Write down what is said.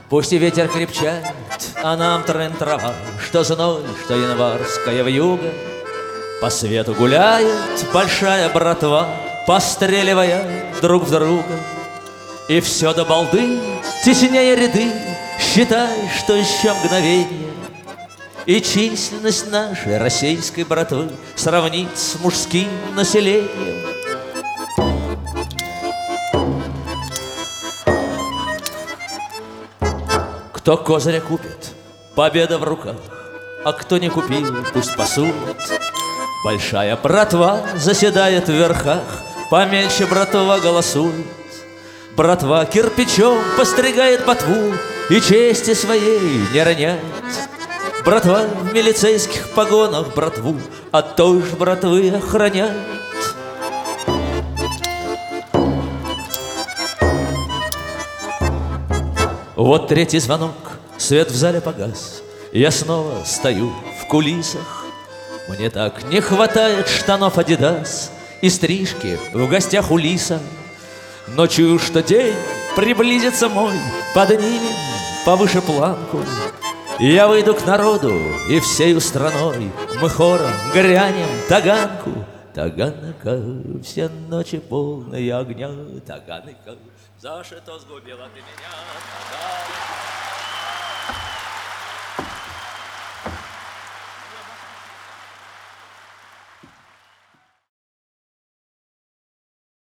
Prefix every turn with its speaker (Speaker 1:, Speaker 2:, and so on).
Speaker 1: Пусть и ветер крепчает, а нам трын-трава, что зной, что январская вьюга. По свету гуляет большая братва, постреливая друг в друга. И все до балды, теснее ряды, считай, что еще мгновение, и численность нашей российской братвы сравнить с мужским населением. Кто козыря купит, победа в руках, а кто не купил, пусть посудит. Большая братва заседает в верхах, помельче братва голосует. Братва кирпичом постригает ботву и чести своей не роняет. Братва в милицейских погонах братву от той же братвы охраняет. Вот третий звонок, свет в зале погас, я снова стою в кулисах. Мне так не хватает штанов Адидас и стрижки в гостях у Лиса. Но чую, что день приблизится мой, поднимем повыше планку. Я выйду к народу и всею страной мы хором грянем таганку. Таганка, все ночи полные огня, Таганка, за что сгубила ты меня, Таганка.